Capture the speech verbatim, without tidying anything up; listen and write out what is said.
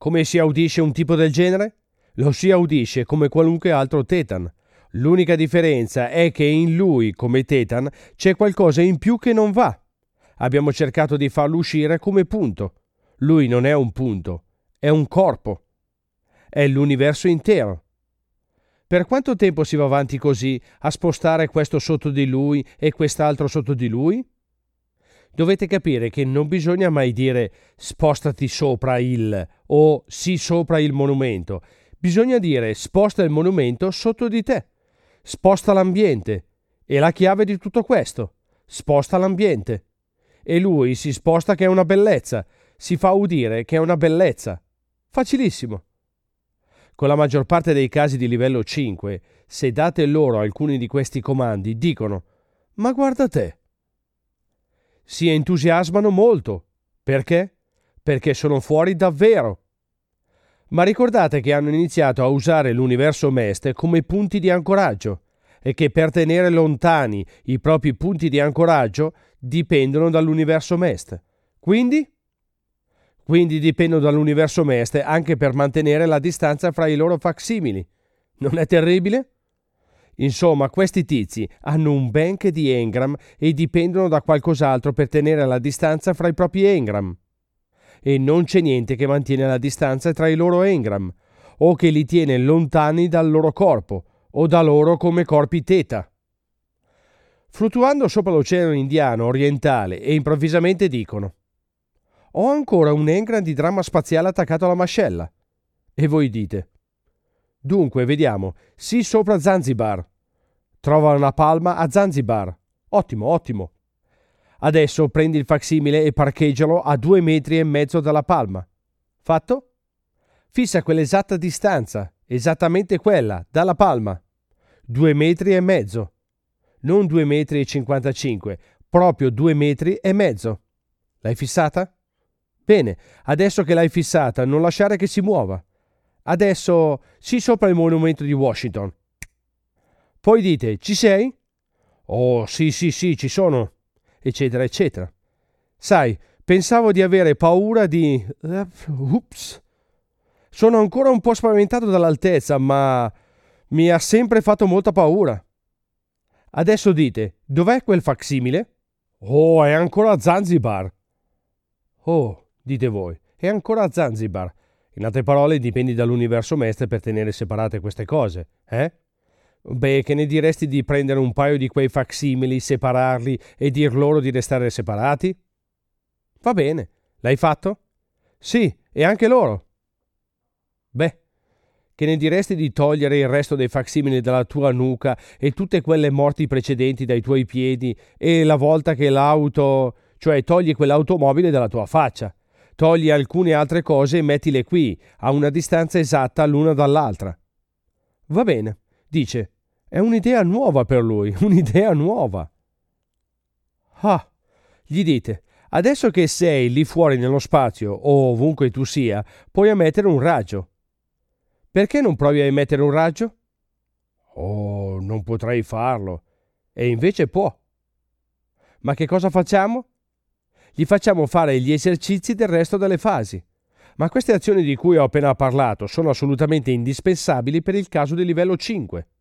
Come si audisce un tipo del genere? Lo si audisce come qualunque altro Thetan. L'unica differenza è che in lui, come Thetan, c'è qualcosa in più che non va. Abbiamo cercato di farlo uscire come punto. Lui non è un punto, è un corpo. È l'universo intero. Per quanto tempo si va avanti così, a spostare questo sotto di lui e quest'altro sotto di lui? Dovete capire che non bisogna mai dire spostati sopra il o sì sopra il monumento. Bisogna dire sposta il monumento sotto di te. Sposta l'ambiente. E la chiave di tutto questo. Sposta l'ambiente. E lui si sposta che è una bellezza. Si fa udire che è una bellezza. Facilissimo. Con la maggior parte dei casi di livello cinque, se date loro alcuni di questi comandi, dicono «Ma guarda te!» Si entusiasmano molto. Perché? Perché sono fuori davvero. Ma ricordate che hanno iniziato a usare l'universo Mest come punti di ancoraggio e che per tenere lontani i propri punti di ancoraggio dipendono dall'universo Mest. Quindi? Quindi dipendono dall'universo Mest anche per mantenere la distanza fra i loro facsimili. Non è terribile? Insomma, questi tizi hanno un bank di engram e dipendono da qualcos'altro per tenere la distanza fra i propri engram. E non c'è niente che mantiene la distanza tra i loro engram, o che li tiene lontani dal loro corpo, o da loro come corpi teta. Fluttuando sopra l'oceano indiano orientale e improvvisamente dicono «Ho ancora un engram di dramma spaziale attaccato alla mascella». E voi dite «Dunque, vediamo, sì sopra Zanzibar». Trova una palma a Zanzibar. Ottimo, ottimo. Adesso prendi il facsimile e parcheggialo a due metri e mezzo dalla palma. Fatto? Fissa quell'esatta distanza, esattamente quella, dalla palma. Due metri e mezzo. Non due metri e cinquantacinque, proprio due metri e mezzo. L'hai fissata? Bene, adesso che l'hai fissata, non lasciare che si muova. Adesso sì sopra il monumento di Washington. Poi dite, ci sei? Oh, sì, sì, sì, ci sono. Eccetera, eccetera. Sai, pensavo di avere paura di... Ups. Sono ancora un po' spaventato dall'altezza, ma mi ha sempre fatto molta paura. Adesso dite, dov'è quel facsimile? Oh, è ancora a Zanzibar. Oh, dite voi, è ancora a Zanzibar. In altre parole, dipendi dall'universo Mestre per tenere separate queste cose, eh? Beh, che ne diresti di prendere un paio di quei facsimili, separarli e dir loro di restare separati? Va bene, l'hai fatto? Sì, e anche loro. Beh, che ne diresti di togliere il resto dei facsimili dalla tua nuca e tutte quelle morti precedenti dai tuoi piedi e la volta che l'auto... cioè togli quell'automobile dalla tua faccia, togli alcune altre cose e mettile qui, a una distanza esatta l'una dall'altra. Va bene, dice, è un'idea nuova per lui, un'idea nuova. Ah, gli dite, adesso che sei lì fuori nello spazio o ovunque tu sia, puoi emettere un raggio. Perché non provi a emettere un raggio? Oh, non potrei farlo. E invece può. Ma che cosa facciamo? Gli facciamo fare gli esercizi del resto delle fasi. Ma queste azioni di cui ho appena parlato sono assolutamente indispensabili per il caso di livello cinque.